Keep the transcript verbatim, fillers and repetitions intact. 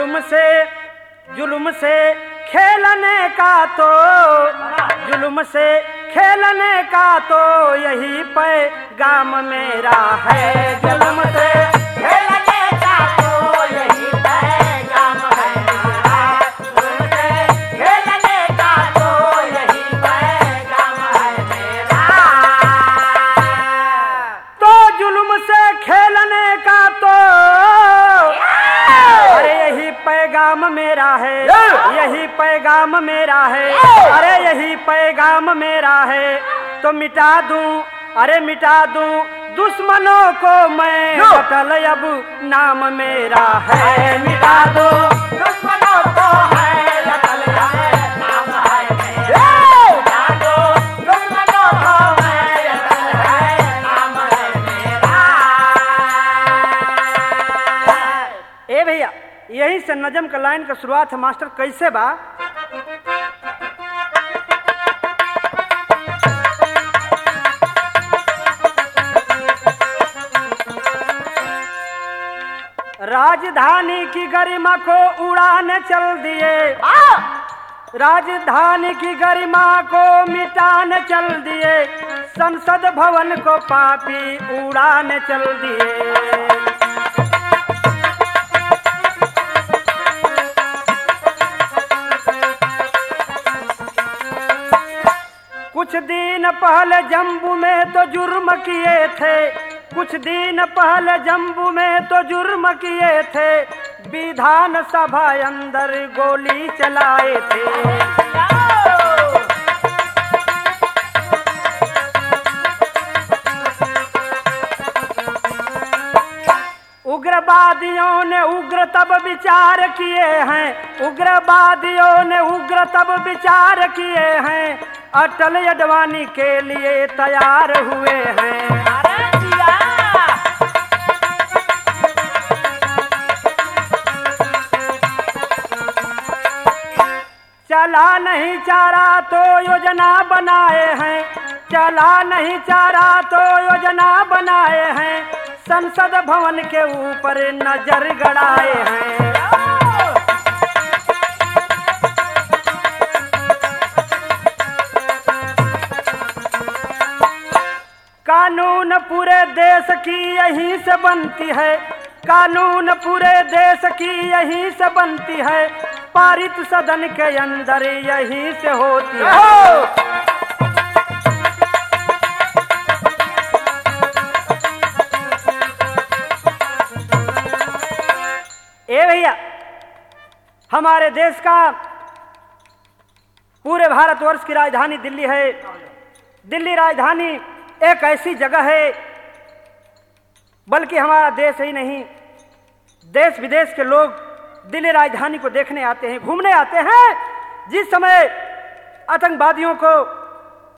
जुल्म से जुल्म से खेलने का तो जुल्म से खेलने का तो यही पैगाम मेरा है। जुल्म से खेलने का तो यही पैगाम है मेरा। जुल्म से खेलने का तो यही पैगाम है मेरा। तो जुल्म से खेलने का तो अरे यही पैगाम मेरा है, यही पैगाम मेरा है, अरे यही पैगाम मेरा है। तो मिटा दूं, अरे मिटा दूं दुश्मनों को मैं, कतल अब नाम मेरा है। मिटा दूं दुश्मनों को है, कतल अब नाम है मेरा। मिटा दूं दुश्मनों को मैं, कतल है नाम है मेरा। ए भैया, यही से नजम का लाइन का शुरुआत है मास्टर। कैसे बा? राजधानी की गरिमा को उड़ाने चल दिए, राजधानी की गरिमा को मिटाने चल दिए, संसद भवन को पापी उड़ाने चल दिए। कुछ दिन पहले जम्मू में तो जुर्म किए थे, कुछ दिन पहले जम्मू में तो जुर्म किए थे, विधान सभा अंदर गोली चलाए थे। उग्रवादियों ने उग्र तब विचार किए हैं, उग्रवादियों ने उग्र तब विचार किए हैं, अटल अडवाणी के लिए तैयार हुए हैं। चला नहीं चारा तो योजना बनाए हैं, चला नहीं चारा तो योजना बनाए हैं, संसद भवन के ऊपर नजर गड़ाए हैं। कानून पूरे देश की यहीं से बनती है, कानून पूरे देश की यहीं से बनती है, पारित सदन के अंदर यहीं से होती है। ए भैया, हमारे देश का पूरे भारतवर्ष की राजधानी दिल्ली है। दिल्ली राजधानी एक ऐसी जगह है, बल्कि हमारा देश ही नहीं, देश विदेश के लोग दिल्ली राजधानी को देखने आते हैं, घूमने आते हैं। जिस समय आतंकवादियों को